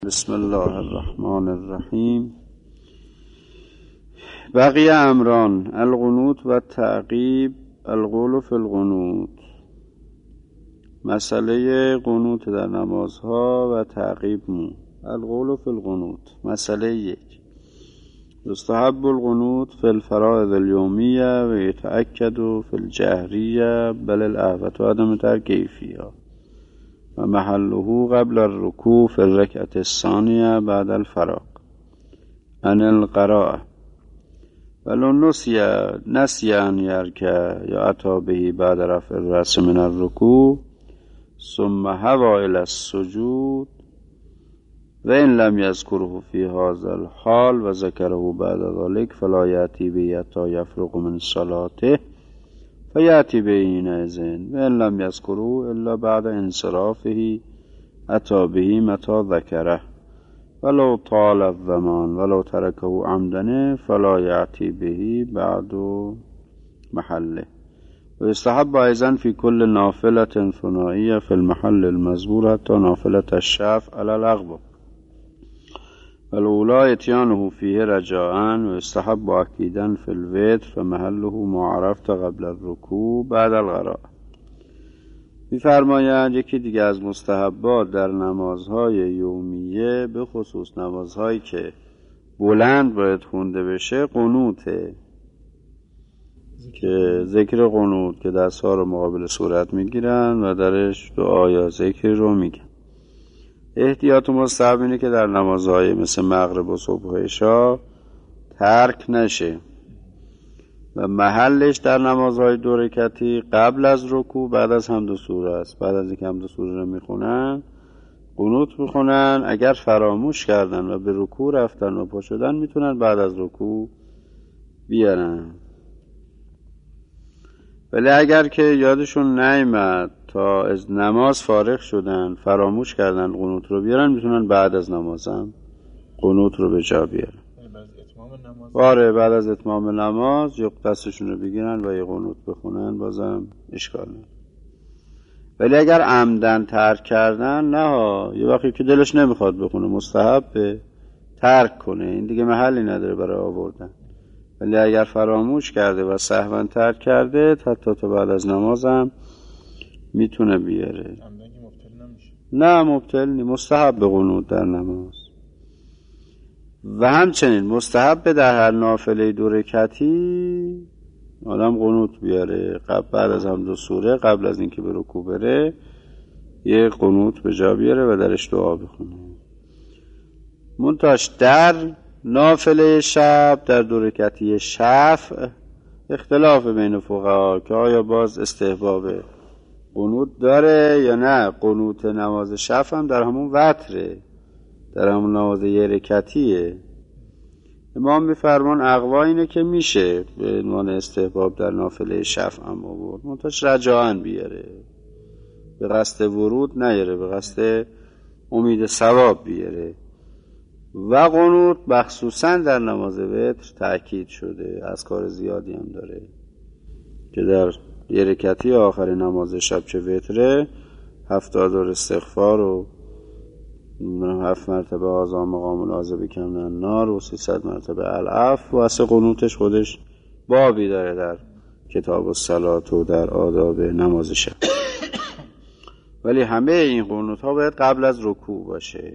بسم الله الرحمن الرحیم. بقی امران القنوت و تعقیب القول فی القنوت. مسئله قنوت در نمازها و تعقیب القول فی القنوت. مسئله 1. یستحب القنوت فی الفرائض الیومیه و یتأکد فی الجهریه بل الاهوة عدم ترکیفیها و محله قبل الرکوع فی الرکعة الثانیه بعد الفراغ عن القراءة ولو نسی ان یرکع یا اتی به بعد رفع الرأس من الرکوع ثم هوی الی السجود و ان لم یذکره فی هذا الحال و ذکره بعد ذلك فلا یأتی به حتی یفرغ من صلاته فیأتی به حینئذ و ان لم یذکره الا بعد انصرافه اتی به متی ذکره ولو طال الزمان ولو ترکه عمدا فلا یأتی به بعد محله. و یستحب ایضا فی کل نافلة ثنائیه فی المحل المذکور حتی نافلة الشفع علی الأغبى والاولی اتیانه فیه رجاء و یستحب اکیدا فی الوتر فمحله معرفت قبل الرکوع بعد القراءة. می‌فرمایند یکی دیگه از مستحبات در نمازهای یومیه به خصوص نمازهایی که بلند باید خونده بشه قنوته، که ذکر قنوت که دستها رو مقابل صورت میگیرن و درش دعا یا ذکر رو میگن. احتیاط مستحب اینه که در نمازهای مثل مغرب و صبح و عشا ترک نشه و محلش در نمازهای دو رکعتی قبل از رکوع بعد از حمد و سوره است. بعد از اینکه حمد و سوره رو میخونن قنوت میخونن. اگر فراموش کردن و به رکوع رفتن و پا شدن میتونن بعد از رکوع بیارن. ولی اگر که یادشون نیامد تا از نماز فارغ شدن فراموش کردن قنوت رو بیارن میتونن بعد از نمازم قنوت رو به جا بیارن. آره بعد از اتمام نماز یا دستشون رو بگیرن و یه قنوت بخونن بازم اشکال نداره. ولی اگر عمدن ترک کردن نه، یه وقتی که دلش نمیخواد بخونه مستحب ترک کنه، این دیگه محلی نداره برای آوردن. ولی اگر فراموش کرده و سهوا ترک کرده حتی تا بعد از نمازم میتونه بیاره. نه مبتل نی، مستحب قنوت در نماز. و همچنین مستحب در هر نافله دو رکعتی آدم قنوت بیاره بعد از حمد و سوره قبل از اینکه به رکوع بره یه قنوت به جا بیاره و درش دعا بخونه. منتهاش در نافله شب در دو رکعتی شفع اختلاف بین فقها که آیا باز استحباب قنوت داره یا نه. قنوت نماز شفع هم در همون وتره، در همون نماز یه رکعتیه. امام میفرمان اقوا اینه که میشه به عنوان استحباب در نافله شفع هم آورد، منتهاش رجاءً بیاره، به قصد ورود نیاره، به قصد امید ثواب بیاره. و قنوت مخصوصا در نماز وتر تأکید شده، از کار زیادی هم داره که در یه رکعتی آخر نماز شب چه وتره 70 استغفار و 7 مرتبه آذان مقام العازب کم النار و 300 مرتبه العفو. و اصل قنوتش خودش بابی داره در کتاب الصلات و در آداب نماز شب. ولی همه این قنوت ها باید قبل از رکوع باشه.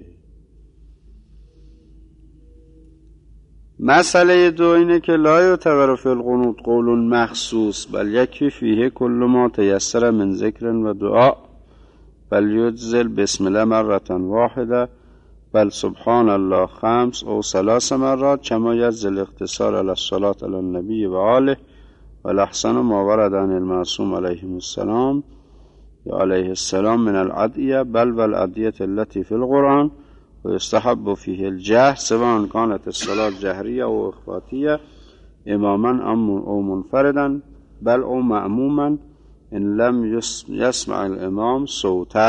مسئله 2 اینه که لا یعتبر فی القنوت قول مخصوص بل یکفی فیه کل ما تیسر من ذکر و دعا بل یجزل بسم الله مرة واحده بل سبحان الله 5 او 3 مرات کما یجزل اختصار علی الصلاة علی النبی و آله و الاحسن ما ورد عن المعصوم علیه السلام یا علیه السلام من الادعیه بل و الادعیه التي فی القرآن و یستحب فیه الجهر سواء كانت الصلاة جهریه و اخفاتیه اماما او منفردا بل او مأموما ان لم یسمع الامام صوته.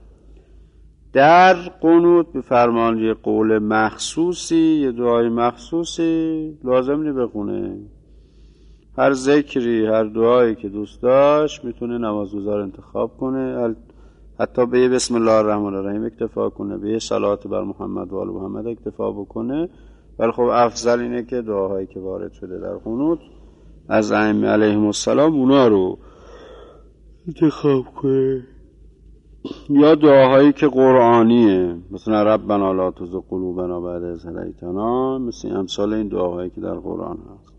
در قنوت به فرمان یه قول مخصوصی، یه دعای مخصوصی لازم نی بخونه. هر ذکری هر دعایی که دوست داشت میتونه نمازگزار انتخاب کنه، حتی به بسم الله الرحمن الرحیم اکتفا کنه، به صلات بر محمد و آل محمد اکتفا بکنه. ولی خب افضل اینه که دعاهایی که وارد شده در قنوت از ائمه علیهم السلام اونا رو انتخاب کنه، یا دعاهایی که قرآنیه مثلا ربنا لا تزغ قلوبنا بعد اذ هدیتنا، مثل امثال این دعاهایی که در قرآن هست.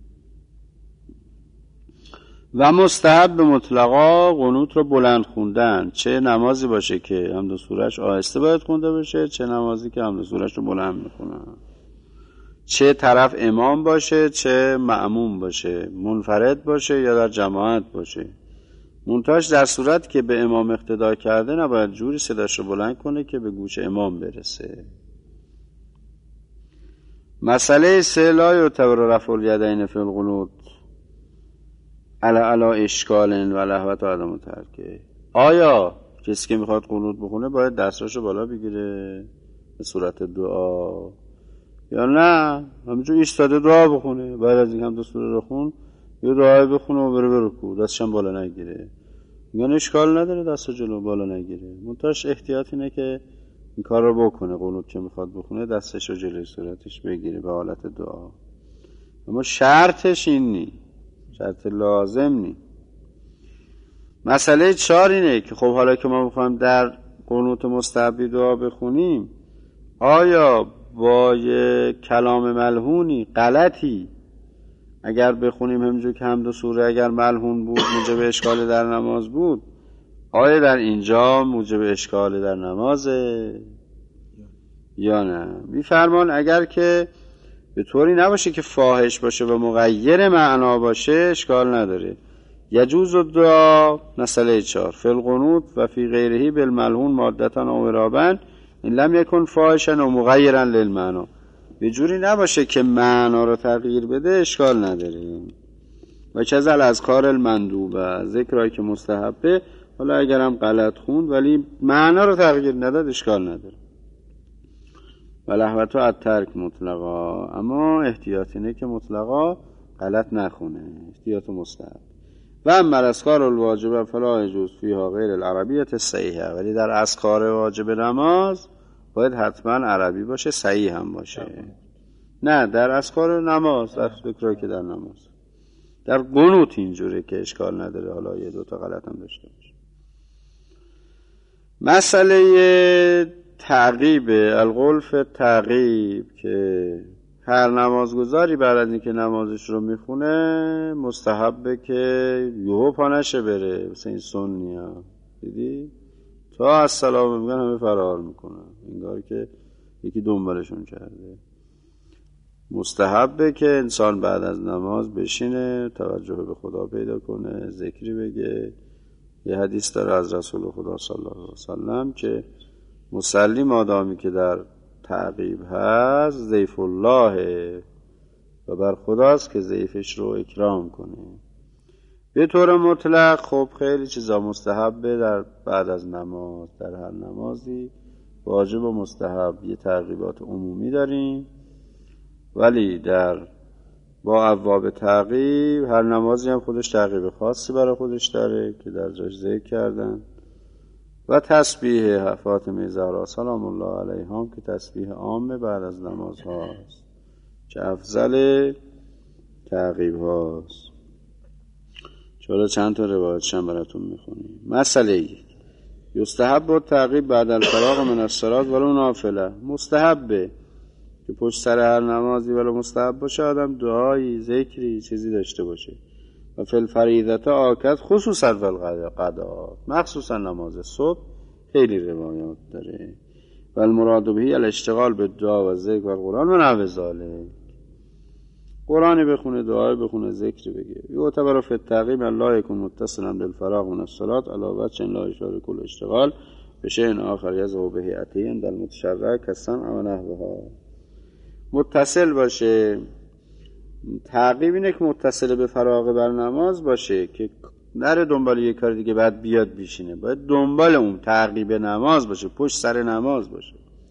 و مستحب مطلقا قنوت رو بلند خوندن، چه نمازی باشه که حمد و سوره‌اش آهسته باید خونده بشه، چه نمازی که حمد و سوره‌اش رو بلند میخونن، چه طرف امام باشه چه مأموم باشه، منفرد باشه یا در جماعت باشه. منتهاش در صورت که به امام اقتدا کرده نباید جوری صداش رو بلند کنه که به گوش امام برسه. مسئله 3 لا یعتبر رفع الیدین فی القنوت علی اشکال و لهوت و عدم ترکه. آیا کسی که میخواد قنوت بخونه باید دستاشو بالا بگیره به صورت دعا، یا نه همینجور ایستاده دعا بخونه؟ بعد از این هم 2 سوره رو خون یه دعای بخونه و بره رکوع دستشم بالا نگیره. میگن اشکال نداره دست جلو بالا نگیره، منتهاش احتیاط اینه که این کار رو بکنه. قنوت که میخواد بخونه دستش رو جلوی صورتش بگیره به حالت دعا، اما شرطش این نی، شرط لازم نی. مسئله 4 اینه که خب حالا که ما میخوایم در قنوت مستحبی دعا بخونیم، آیا با یه کلام ملحونی غلطی اگر بخونیم همونجور که حمد و سوره اگر ملحون بود موجب اشکال در نماز بود، آیا در اینجا موجب اشکال در نمازه یا نه؟ میفرمان اگر که به طوری نباشه که فاحش باشه و مغیر معنا باشه اشکال نداره. یجوز الدعا مسئله 4 فی القنوت و فی غیره بالملحون مادتا و اعرابا این لم یکن فاحشا و مغیرا للمعنا. به جوری نباشه که معنا رو تغییر بده اشکال نداره. و چزل از کار المندوبه، ذکرهایی که مستحبه حالا اگرم غلط خوند ولی معنا رو تغییر نداد اشکال نداره. و لهوت و الترک مطلقا، اما احتیاط اینه که مطلقا غلط نخونه، احتیاط مستحب. و اما اذکار الواجبه فلا یجوز فیها غیر العربیت الصحیحه، ولی در اذکار واجب نماز باید حتما عربی باشه، صحیح هم باشه. نه در اذکار نماز، در ذکرایی که در نماز. در قنوت اینجوره که اشکال نداره حالا 1-2 تا غلط هم داشته باشه. مسئله تعقیب، القول فی تعقیب، که هر نمازگزاری بعد از اینکه نمازش رو میخونه مستحبه که یهو پا نشه بره، مثل این سنی ها دیدی تا السلام میگن همه فرار میکنن انگار که یکی دنبالشون کرده. مستحبه که انسان بعد از نماز بشینه، توجه به خدا پیدا کنه، ذکری بگه. یه حدیث داره از رسول خدا صلی الله علیه وسلم که مصلی مادامی که در تعقیب هست ضیف الله و بر خداست که ضیفش رو اکرام کنه. به طور مطلق خب خیلی چیزا مستحبه در بعد از نماز، در هر نمازی واجب و مستحب یه تعقیبات عمومی داریم، ولی در با ابواب تعقیب هر نمازی هم خودش تعقیب خاصی برای خودش داره که در جاش ذکر کردن. و تسبیح فاطمه زهرا سلام الله علیها که تسبیح عامه بعد از نماز هاست که افضل تعقیب هاست. چرا چند تا روایتش هم براتون میخونیم. مسئله یستحب و تعقیب بعد الفراغ من الصلاة ولو نافله، مستحبه که پشت سر هر نمازی ولو مستحب باشه آدم دعایی ذکری چیزی داشته باشه. و فی الفریضه آکد خصوصا فی القضاء، مخصوصا نماز صبح خیلی روایات داره. و المراد به الاشتغال به دعا و ذکر و قرآن و نحو ذالک، قرآنی بخونه، دعایی بخونه، ذکری بگه. یعتبر فی التعقیب الله یکون متصلا بالفراغ من الصلاة علاوه چن لا یشارک الاشتغال بشیء آخر یذهب به هیئته عند المتشرع کالسمع و نحوها. متصل باشه. تعقیب اینه که متصل به فراغ بر نماز باشه که نره دنبال یه کار دیگه بعد بیاد بیشینه، باید دنبال اون تعقیب نماز باشه، پشت سر نماز باشه.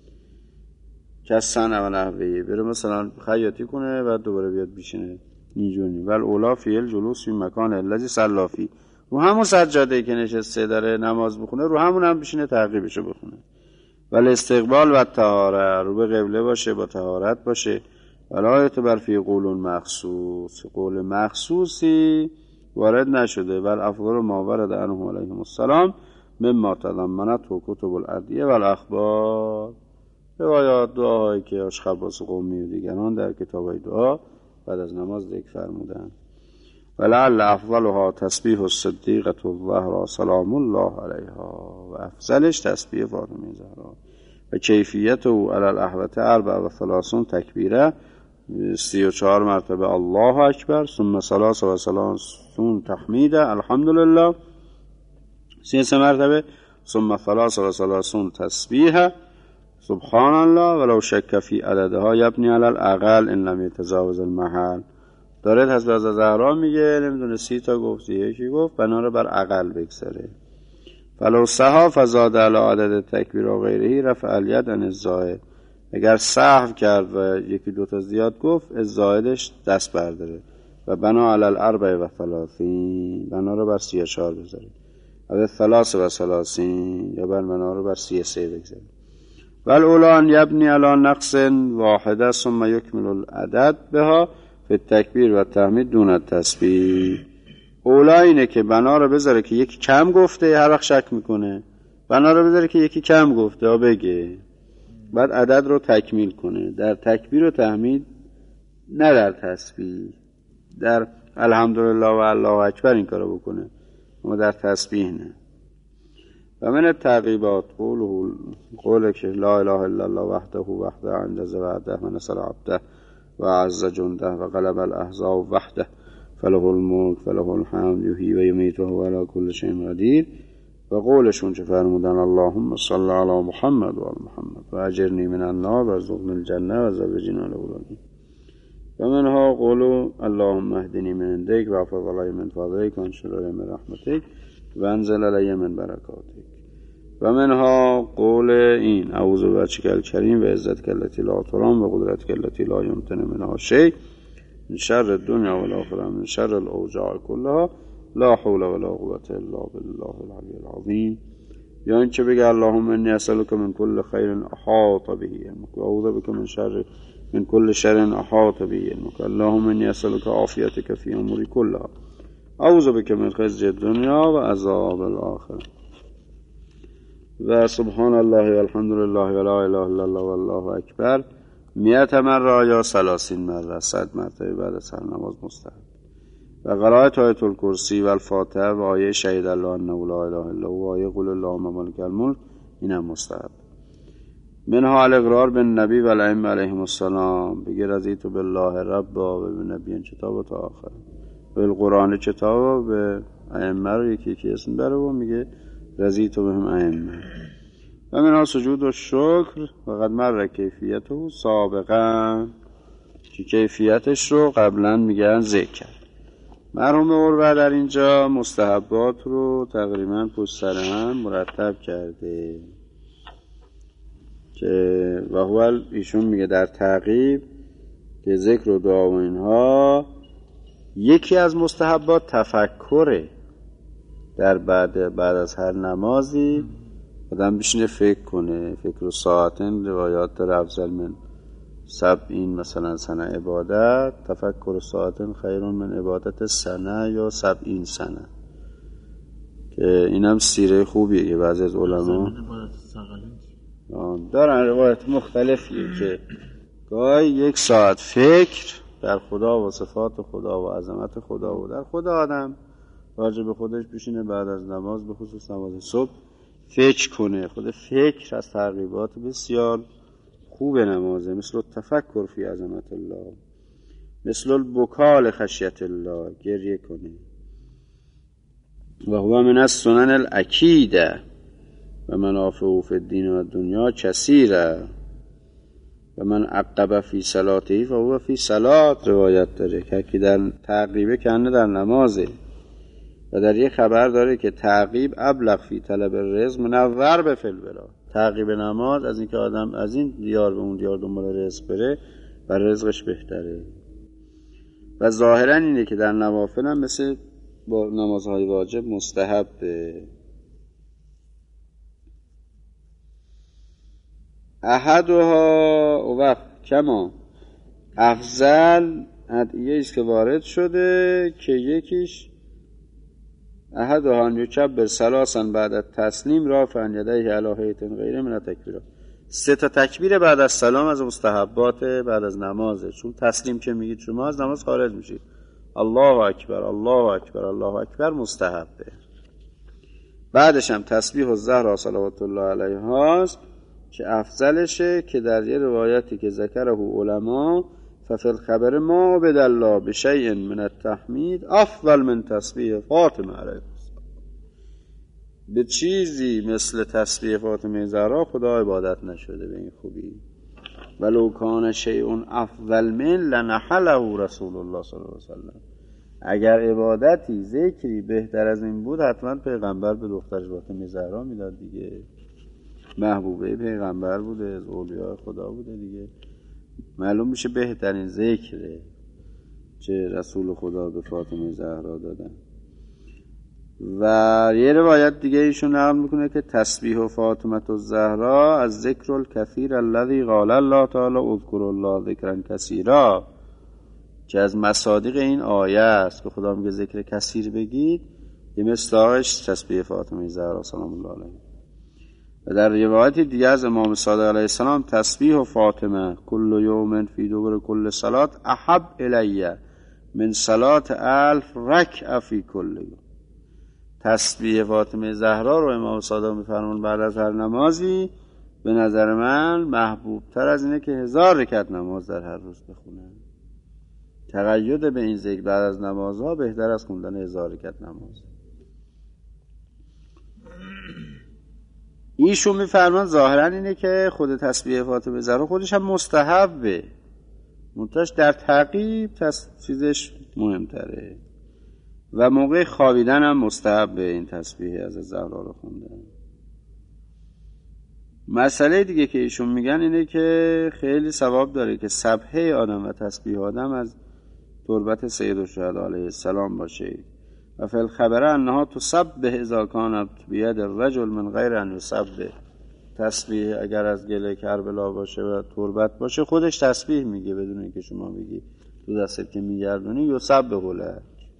کسن و نحوه بره مثلا خیاطی کنه بعد دوباره بیاد بیشینه اینجوری. ول اولا فی الجلوس فی مکان الذی صلی فی، رو همون سجاده‌ای که نشسته داره نماز بخونه رو همون هم بشینه تعقیبشو بخونه. ولی استقبال و طهاره، رو به قبله باشه، با طهارت باشه. ولا اعتبار فی قول مخصوص، قول مخصوصی وارد نشده. بل افضل ما ورد عنهم علیهم السلام مما تضمنت کتب الادعیه و الاخبار، روایات دعاهایی که اشخاص قومی و دیگران در کتاب‌های دعا بعد از نماز ذکر فرمودند. ولعل افضلها تسبیح الصدیقة الزهراء سلام الله علیها، و افضلش تسبیح فاطمه زهرا و کیفیت او علی الاحوة 34 تکبیره، 34 مرتبه الله اکبر، ثم 33 تحمیده الحمدلله، 33 مرتبه، ثم 33 تسبیحه سبحان الله ولو شک فی عددها یبنی علی الاقل ان لم یتجاوز المحل. داره حضرت از زهرا میگه نمیدونه 30 تا گفت یکی گفت بنا رو بر اقل بگذاره. فلو سها فزاد علی عدد تکبیر و غیره رفع الید عن الزائد، اگر سهو کرد و یکی دوتا زیاد گفت از زائدش دست برداره و بنا علی الاربع و 30، بنا رو بر 34 بذاره، و 33 یا بنا رو بر 33 بگذاره. والاولان یبنی علی نقص واحده ثم یکمل العدد بها فی التکبیر و تحمید دون التسبیح. اولا اینه که بنا رو بذاره که یکی کم گفته، هر وقت شک میکنه بنا رو بذاره که یکی کم گفته بگه، بعد عدد رو تکمیل کنه در تکبیر و تحمید، نه در تسبیح. در الحمدلله و الله اکبر این کارو بکنه اما در تسبیح نه. و من التعقیبات قوله که لا اله الا الله وحده انجز وعده و نصر عبده و عز جنده و غلب الاحزاب وحده فله الملک فله الحمد یحیی و یمیت و هو علی کل شیء قدیر. و قولشون چه فرمودن اللهم صل علی محمد و آل محمد و اجرنی من النار و ارزقنی الجنه و زوجنی الاولین. و منها قول اللهم اهدنی من عندک و احفظ علی من فضلک و انشر علی من رحمتک و انزل علی من برکاتک. و منها قول این اعوذ بوجهک الکریم و عزتک التی لا ترام و قدرتک التی لا یمتنع منها شیء من شر الدنیا و الاخره من شر الاوجاع کلها لا حول ولا قوة الا بالله العلی العظیم. یا اینکه بگه اللهم انی اسألک من کل خیر احاط به علمک و اعوذ بک من کل شر احاط به علمک اللهم انی اسألک عافیتک فی اموری کلها اعوذ بک من خزي الدنیا و عذاب الاخره. و سبحان الله و الحمد لله و لا اله الا الله و الله اکبر 100 مره یا 30 مره 100 مرتبه بعد از هر نماز مستحب. و قرائت آیت الکرسی و الفاتحه و آیه شهید الله انه لا اله الا هو و آیه قل اللهم مالک الملک اینم مستحب. منها الاقرار بالنبی و الائمه علیهم السلام، بگه رضیت بالله رب و بالنبی کتاب تا آخر، بالقرآن کتاب و به ائمه رو یکی اسم بره و میگه رضیت بهم ائمه. و منها سجود و شکر و قد مر کیفیته سابقا، که کیفیتش رو قبلا میگن ذکر. مرحوم عروه در اینجا مستحبات رو تقریبا پشت سر هم مرتب کرده که و هو ایشون میگه در تعقیب که ذکر و دعا و اینها یکی از مستحبات تفکره. در بعد از هر نمازی آدم بشینه فکر کنه، فکر و ساعتن روایات در افضل من 70 مثلا سنه عبادت، تفکر ساعتن خیرون من عبادت سنه یا 70 سنه، که اینم سیره خوبیه که بعضی از علما دارن روایت مختلفیه که گاهی 1 ساعت فکر در خدا و صفات خدا و عظمت خدا و در خدا آدم راجع به خودش بشینه بعد از نماز، به خصوص نماز صبح فکر کنه. خود فکر از ترغیبات بسیار خوب نمازه، مثل تفکر فی عظمت الله، مثل البکال خشیت الله، گریه کنه. و هو من السنن الاکیده و منافع فی الدین و دنیا کثیره و من عقب فی صلاته فهو فی صلات. روایت داره که در تعقیبه کنه در نمازه. و در یک خبر داره که تعقیب ابلغ فی طلب الرزق منور به فی البلاد. تعقیب نماز از اینکه آدم از این دیار به اون دیار دنبال رزق بره و رزقش بهتره. و ظاهرا اینه که در نوافل هم مثل با نمازهای واجب مستحبه. احدها و وقت کما افضل ادعیه است که وارد شده که یکیش احدها ان یکبر ثلاثا بعد التسلیم رافعا یدیه علی هیئة غیر من التکبیر. 3 تکبیر بعد از سلام از مستحبات بعد از نمازه، چون تسلیم که میگید شما از نماز خارج میشید. الله اکبر الله اکبر الله اکبر مستحبه. بعدش هم تسبیح الزهرا صلوات الله علیها است که افضلشه، که در یه روایتی که ذکره علما ففی الخبر ما بدالله بشیء من التحمید افضل من تسبیح فاطمه علیها، به چیزی مثل تسبیح فاطمه زهرا خدا عبادت نشده به این خوبی. ولو کان شیء افضل من لنحله رسول الله صلی الله علیه وسلم. اگر عبادتی ذکری بهتر از این بود حتما پیغمبر به دخترش فاطمه زهرا میداد دیگه، محبوبه پیغمبر بوده، از اولیاء خدا بوده دیگه، معلوم میشه بهترین ذکره چه رسول خدا به فاطمه زهرا دادن. و یه روایت دیگه ایشون نقل میکنه که تسبیح و فاطمه الزهرا از ذکر الکثیر الذی قال الله تعالی اذکر الله ذکرا کثیرا، که از مصادیق این آیه است که خدا میگه ذکر کثیر بگید، یه مصداقش تسبیح فاطمه زهرا سلام الله علیها. و در روایت دیگه از امام صادق علیه السلام تسبیح و فاطمه کل یوم فی دبر کل صلات احب الی من صلات 1000 رکعه فی کل یوم. تسبیح فاطمه زهرا رو امام صادق میفرمون بعد از هر نمازی به نظر من محبوب تر از اینه که 1000 رکعت نماز در هر روز بخونن. تقید به این ذکر بعد از نمازها بهتر از خوندن 1000 رکعت نماز. ایشون میفرمان ظاهرا اینه که خود تسبیح فاطمه زهرا خودش هم مستحبه، منتهاش در تعقیب چیزش مهمتره و موقع خوابیدن هم مستحبه این تسبیح از زهرا رو خوندن. مسئله دیگه که ایشون میگن اینه که خیلی ثواب داره که سبحه آدم و تسبیح آدم از تربت سید الشهدا علیه السلام باشه. و فی الخبر انها تسبح اذا کان بید الرجل من غیر ان یسبح. تسبیح اگر از گله کربلا باشه و تربت باشه خودش تسبیح میگه بدون اینکه شما بگی، تو دستت که میگردونی یسبح لک.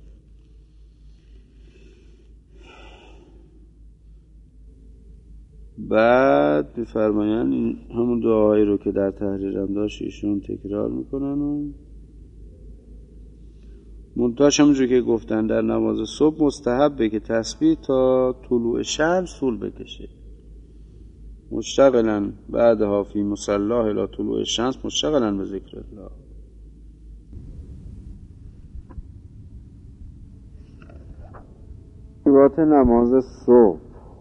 بعد بفرماین همون دعایی رو که در تحریرم داشت ایشون تکرار میکنن و منتهاش همونجور که گفتن در نماز صبح مستحبه که تسبیح تا طلوع شمس طول بکشه، مشتغلا بعدها فی مصلاه الی طلوع شمس مشتغلا به ذکر الله. وقت نماز صبح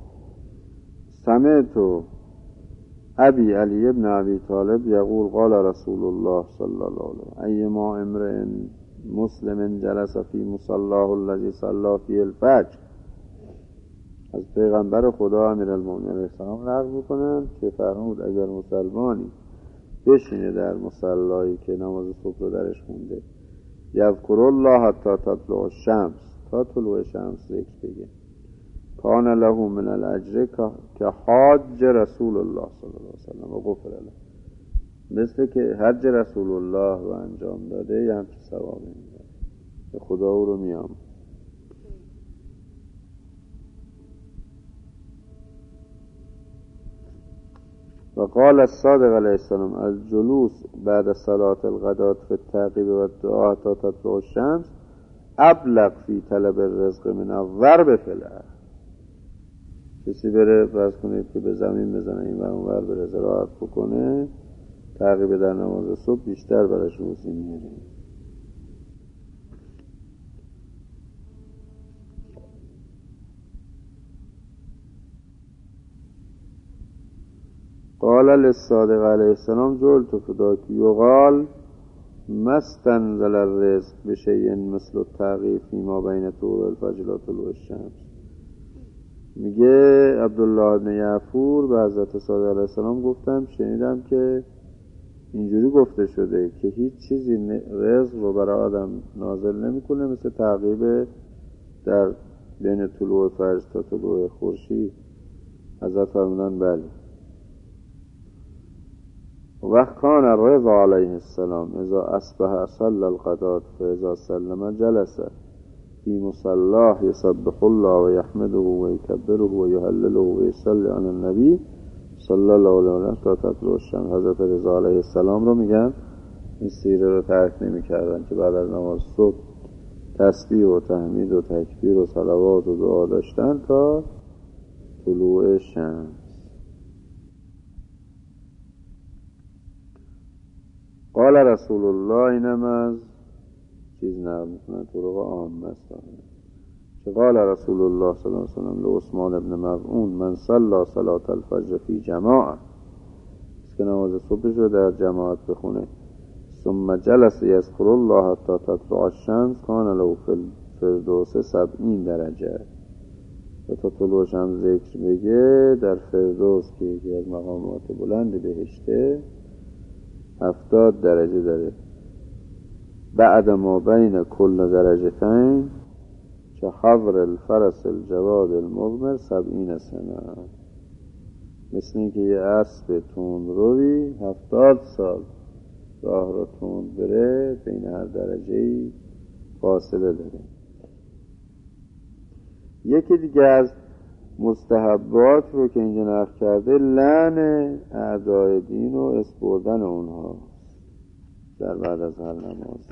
سمعت ابی علی ابن ابی طالب یقول قال رسول الله صلی الله علیه و ایما امرئ مسلم جلس فی مصلاه الذی صلی فی الفجر. از پیغمبر خدا امیرالمومنین علیه السلام نقل میکنند که فرمود اگر مسلمانی بشینه در مصلایی که نماز صبح رو درش خونده یذکر الله حتی تطلع الشمس، تا طلوع شمس ذکر بگه، کان له من الاجر که حاج رسول الله صلی الله علیه وسلم و غفر له، مثل که حج رسول الله رو انجام داده یه همچه ثوابی میده، به خدا او رو میام. و قال الصادق علیه السلام از جلوس بعد صلاة الغداة فی التعقیب و الدعاء تا تطلع الشمس ابلغ فی طلب الرزق من الضرب فی الارض. کسی بره فرض کنید که به زمین بزنه این ور اون ور بره زراعت بکنه، تعقیب در نماز صبح بیشتر براش روزی میاره. قال للصادق علیه السلام جلت فداک یقال مستنزل الرزق بشیء مثل التعقیب فیما بین طلوع الفجر و طلوع الشمس. میگه عبدالله بن یعفور به حضرت صادق علیه السلام گفتم شنیدم که اینجوری گفته شده که هیچ چیزی رزق رو برای آدم نازل نمیکنه مثل تعقیب در بین طلوع فجر تا طلوع خورشید؟ حضرت فرمودن بله. وقت کان الرضا علیه السلام اذا اصبح صلی الغداة فاذا سلم جلس فی مصلاه یسبح الله و یحمده و یکبره و یهلله و یصلی علی النبی صلی الله علیه و تا تطلع الشمس. حضرت رضا علیه السلام رو میگن این سیره رو ترک نمی‌کردن که بعد از نماز صبح تسبیح و تحمید و تکبیر و صلوات و دعا داشتن تا طلوع شمس. قال رسول الله، اینم از چیز نقل میکنن طرق عامه است که قال رسول الله صلی الله علیه وسلم لعثمان ابن مظعون من صلی صلاة الفجر فی جماعه، که نماز صبحش رو در جماعت بخونه، ثم جلس یذکر الله حتی تطلع الشمس کان له فی الفردوس 70 درجه. و تا طلوع شمس ذکر بگه در فردوس که یکی از مقامات بلند بهشته 70 درجه داره. بعد ما بین کل درجتین که حضر الفرس الجواد المضمر 70 سنه، مثل این که یه اسب تند روی 70 سال راه رو تند بره، بین هر درجه‌ای فاصله داره. یکی دیگه از مستحبات رو که اینجا نقل کرده لعن اعدای دین و اسپردن اونها در بعد از هر نماز.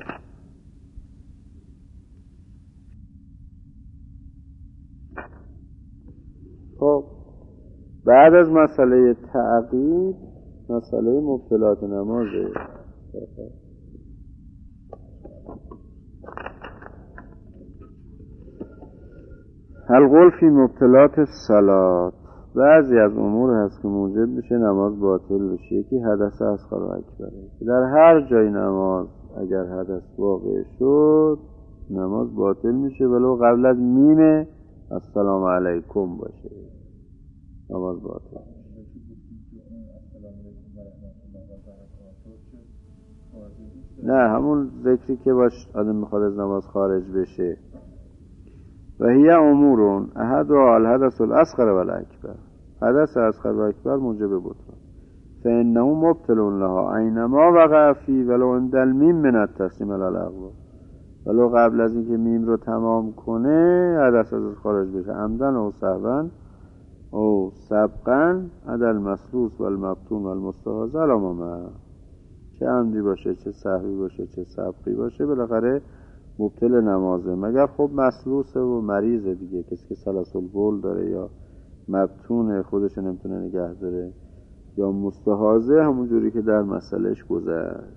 خب بعد از مسئله تعقیب مسئله مبطلات نمازه. القول فی مبطلات الصلاة، بعضی از امور هست که موجب میشه نماز باطل بشه. یکی حدث اصغر و اکبره که در هر جای نماز اگر حدث واقع شد نماز باطل میشه، ولو قبل از میم السلام علیکم باشه نماز باطل. نه همون ذکری که باش آدم میخواد از نماز خارج بشه. و هی امورون احد و الحدث الاصغر و الاکبر، حدث اصغر و اکبر موجب بطلان. فانه مبطل لها اینما وقع فی ولو عند المیم من التسلیم علی الاقوال، ولو قبل از اینکه میم رو تمام کنه حدث از خارج بشه، عمدن و سهوا او سبقا عدل مسلوس و المبتون و المستحاض علامه، چه عمدی باشه چه سهوی باشه چه سبقی باشه بالاخره مبطل نمازه، مگر خب مسلوسه و مریضه دیگه، کسی که سلس البول داره یا مبتونه خودش نمیتونه نگه داره یا مستحاضه، همون جوری که در مسئلهش گذشت.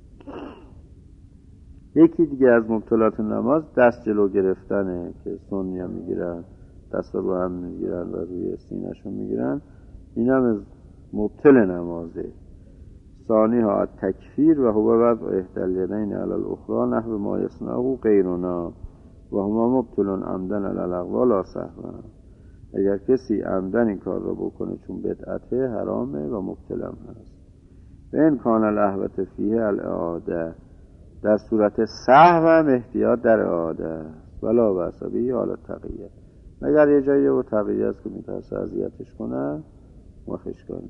یکی دیگه از مبطلات نماز دست جلو گرفتنه که سنی هم میگیرن، دست رو هم میگیرن و روی سینه‌شون میگیرن، این هم از مبطل نمازه. ثانی ها تکفیر و هو وضع احدی الیدین علی الاخری نحو ما یصنعه غیرنا و هما مبطلون عمدن علی الاقوال لا سهوا. اگر کسی عمدن این کار رو بکنه چون بدعته حرامه و مبطل هم هست. و این کان الاحوط فیه الاعاده، در صورت سهو هم احتیاط در اعاده ولا بأس به حال تقیه، مگر یه جایی و تقیه است که میترسه اذیتش کنه مخش کنه.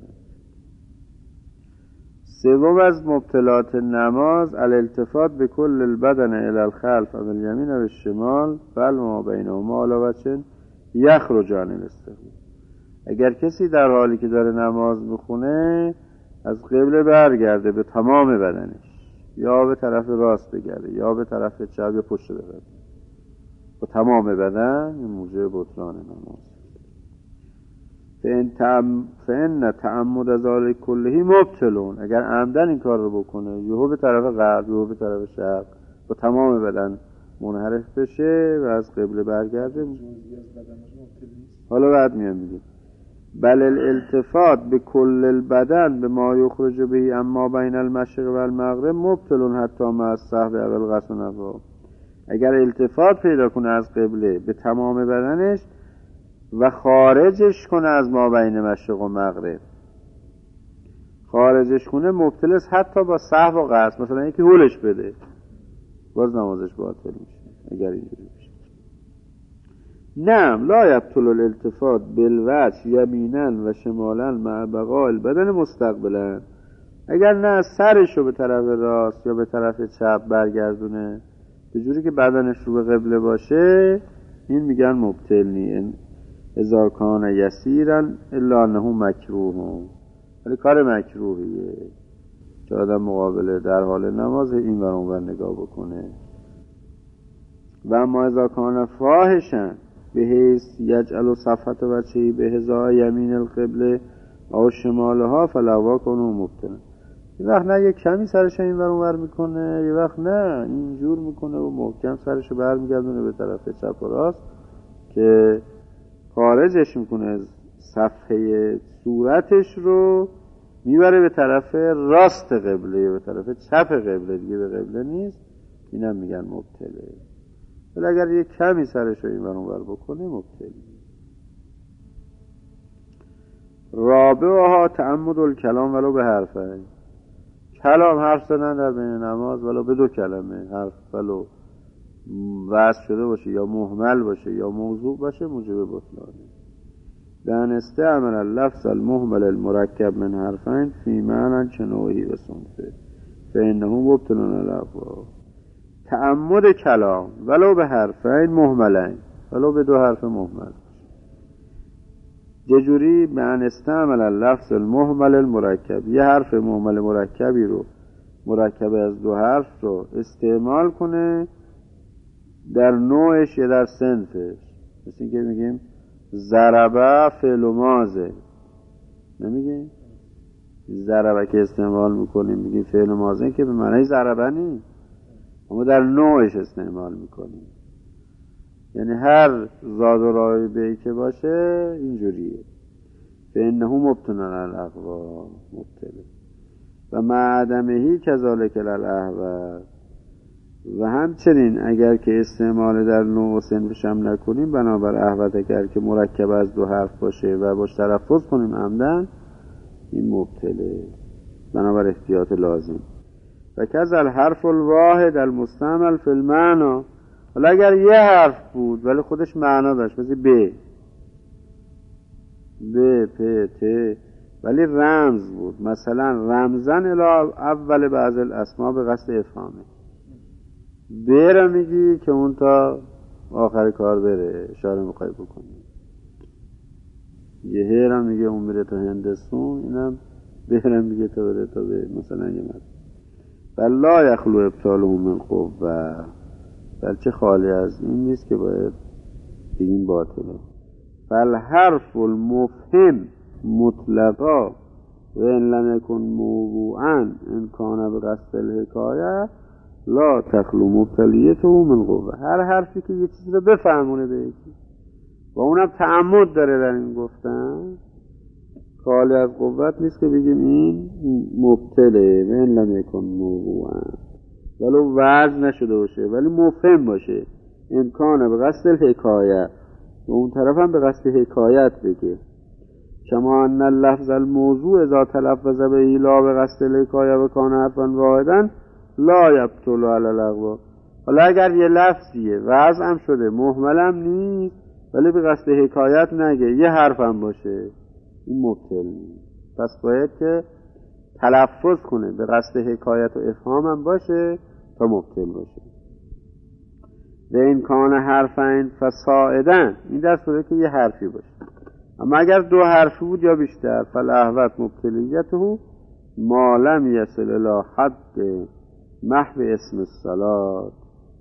سوم از مبطلات نماز الالتفات به کل البدن الى الخلف و الیمین و الشمال بل ما بینهما علی وجه یخرج عن الاستقبال. اگر کسی در حالی که داره نماز میخونه از قبله برگرده به تمام بدنش، یا به طرف راست بگرده یا به طرف چپ یا پشت بگرده با تمام بدن، این موجب بطلان نماز. فإن تعمد ذلك كله مبطلون، اگر عمدن این کار رو بکنه یهو به طرف غرب یهو به طرف شرق با تمام بدن منحرف بشه و از قبله برگرده، حالا بعد میام میگه بل الالتفات به کل البدن به ما یخرج به اما بین المشرق و المغرب مبطلون حتی مع السهو و القصد نفع. اگر التفات پیدا کنه از قبله به تمام بدنش و خارجش کنه از ما بین مشرق و مغرب، خارجش کنه مبطل است حتی با سهو و قصد. مثلا یکی هولش بده باز نمازش باطل میشه اگر اینجوری بشه. نعم لا یبطل الالتفات بالوجه یمینا و شمالا مع بقاء البدن مستقبلا. اگر نه سرشو به طرف راست یا به طرف چپ برگردونه به جوری که بدنش رو به قبله باشه، این میگن مبطل نی. اذا کان یسیرا الا انه مکروه، ولی کار مکروهیه که آدم مقابله در حال نماز این ور اون ور نگاه بکنه. و اما اذا کان فاحشا بحیث یجعل صفحة وجهه به حذاء یمین القبله او شمالها فلوا کنه مبطل. یه وقت نه یه کمی سرش این ور اون ور میکنه، یه وقت نه اینجور میکنه و محکم سرشو برمیگردونه به طرف چپ و راست که خارجش میکنه از صفحه صورتش رو میبره به طرف راست قبله، به طرف چپ قبله، دیگه به قبله نیست. اینم میگن مبطله. ولی اگر یه کمی سرش رو این ور اون ور بکنه مبطله. رابعها تعمد الکلام ولو به حرفین. کلام حرف زدن در بین نماز ولو به 2 کلمه، حرف ولو وصل شده باشه یا مهمل باشه یا موضوع باشه موجب بطلانه. بأن استعمل اللفظ المهمل المرکب من حرفین فی معنی چنوعی و صنفه فإنه مبطل الأفواه. تعمد کلام ولو به حرفین مهملین، ولو به 2 حرف مهمل. جوری بأن استعمل اللفظ المهمل المرکب، یه حرف مهمل مرکبی رو، مرکب از 2 حرف رو استعمال کنه در نوعش یا در صنفش. مثل اینکه میگیم ضربه فعل و ماضی، نمیگیم ضربه که استعمال میکنیم میگیم فعل و ماضی که به معنی ضربه نیست، اما در نوعش استعمال میکنیم. یعنی هر زاد و رایبه‌ای که باشه اینجوریه. فإنه مبطل الاقوا مبطل و معدمهی کذالک الاحوال. و همچنین اگر که استعمال در نوع و صنفش هم نکنیم بنابر احوط، اگر که مرکب از 2 حرف باشه و باش تلفظ کنیم عمدن این مبطله بنابر احتیاط لازم. و کذا الحرف الواحد المستعمل فی المعنی. ولی اگر یه حرف بود ولی خودش معنا داشت، مثل ب پ ت، ولی رمز بود، مثلا رمزن الی اول بعض الاسماء به قصد افهامه. ب را میگی که اون تا آخر کار بره، اشاره میخوای بکنی. یه ه را میگه اون میره تا هندستون، اینم ب را میگه تا بره تا به مثلا یه مد. فلا یخلو ابطاله من قوه، بلکه خالی از این نیست که باید بگیم باطله. فالحرف المفهم مطلقا و ان لم یکن موضوعا ان کان به قصد الحکایه لا تخلو مبتلیته من قوه. هر حرفی که یه چیز رو بفهمونه به یکی و اونم تعمد داره در این گفتن، خالی از قوت نیست که بگیم این مبتله. و ان لم یکن موضوعا، ولو وزن نشده باشه ولی مفهم باشه، امکانه به قصد الحکایه و اون طرف هم به قصد حکایت بگه. کما ان اللفظ الموضوع اذا تلفظ به لا به قصد الحکایه و کان حرفا واحدا لا یبطل علی الاقوا. حالا اگر یه لفظیه وزن هم شده مهمل هم نیست ولی به قصد حکایت نگه، یه حرف هم باشه، این مبطل نیست. پس باید که تلفظ کنه به قصد حکایت و افهام هم باشه تا مبطل باشه. و این کان حرفین فصاعدا، این در صورتی که یه حرفی باشه. اما اگر 2 حرفی بود یا بیشتر فالاحوط مبتلیته ما لم یصل الی حد محو اسم الصلاة.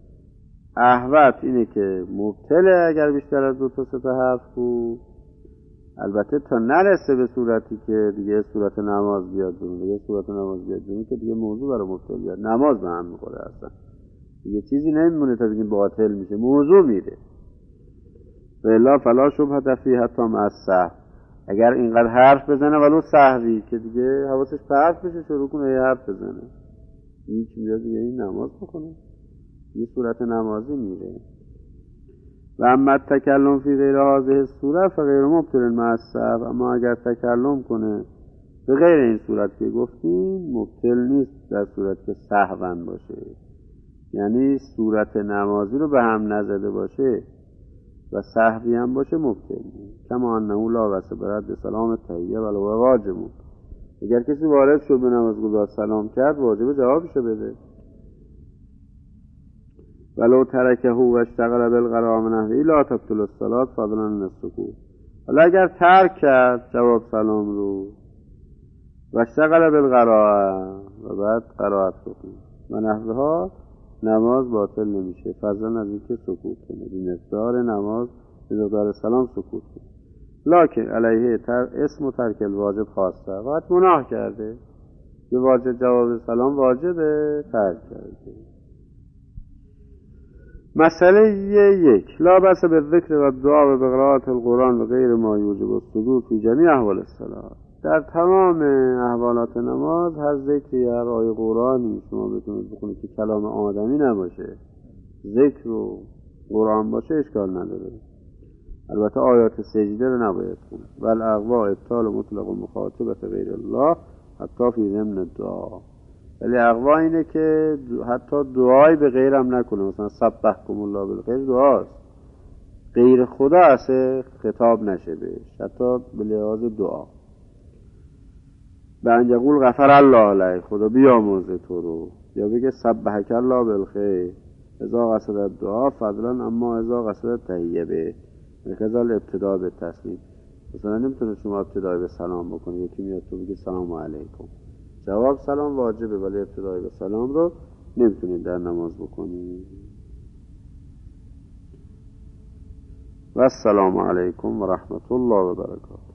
احوط اینه که مبتله اگر بیشتر از 2 تا 3 تا حرف بود، البته تا نرسه به صورتی که دیگه صورت نماز بیاد برون. دیگه صورت نماز بیاد برون که دیگه موضوع برای مبتل بیاد، نماز به هم میخوره، اصلا دیگه چیزی نمیمونه تا بگیم باطل میشه، موضوع میره. فلا فلا شبهه فی حتی مع السهو. اگر اینقدر حرف بزنه ولو سهوی که دیگه حواسش پرت بشه شروع کنه یه حرف بزنه، هیچ میاد دیگه این نماز بکنه، یه صورت نمازی میره. و اما تکلم فی غیر هذه الصورت فغیر مبطل مع السهو. اما اگر تکلم کنه به غیر این صورت که گفتیم مبطل نیست در صورت که سهوا باشه، یعنی صورت نمازی رو به هم نزده باشه و سهوی هم باشه مبطل. کما انه لا بأس برد سلام تحیه ولو واجب. اگر کسی وارد شد به نماز گذار سلام کرد واجب جوابشو بده. ولو ترکه و اشتغل بالقراء من نحوه لا تبطل الصلاة فضلا عن السکوت. حالا اگر ترک کرد جواب سلام رو و اشتغل بالقراء و بعد قرائت بکنه و نحوها، نماز باطل نمیشه فضلا از اینکه سکوت کنه، به مقدار نماز به مقدار سلام سکوت کنه. لکن علیه اسم و ترک الواجب خواسته، وقت گناه کرده یه واجب جواب سلام واجبه ترک کرده. مسئله 1 لا بأس بالذکر و الدعا و بقراءة القرآن و غیر ما یوجب السجود فی جمیع احوال الصلاة. در تمام احوالات نماز هر ذکری هر آیه قرآنی شما بتونید بکنید که کلام آدمی نباشه، ذکر و قرآن باشه اشکال نداره. البته آیات سجده رو نباید خون. ول اغوا ابطال مطلق و مخاطبت غیر الله حتی فی ضمن الدعا. ولی اغوا اینه که حتی دعای به غیرم نکنه، مثلا سبحکم الله بالخیر دعاست، غیر خدا اصلا خطاب نشه بهش حتی به لحاظ دعا. به انجقول غفر الله علیه خدا بیامرزه تو رو، یا بگه سبحک الله بالخیر اذا قصد الدعا فضلا اما اذا قصد تحیه به مخزال ابتدا به تسلیم. مثلا نمیتونه شما ابتدای به سلام بکنی، یکی میاد تو بگه سلام علیکم، جواب سلام واجبه ولی ابتدای به سلام رو نمیتونید در نماز بکنید. و السلام علیکم و رحمت الله و برکاته.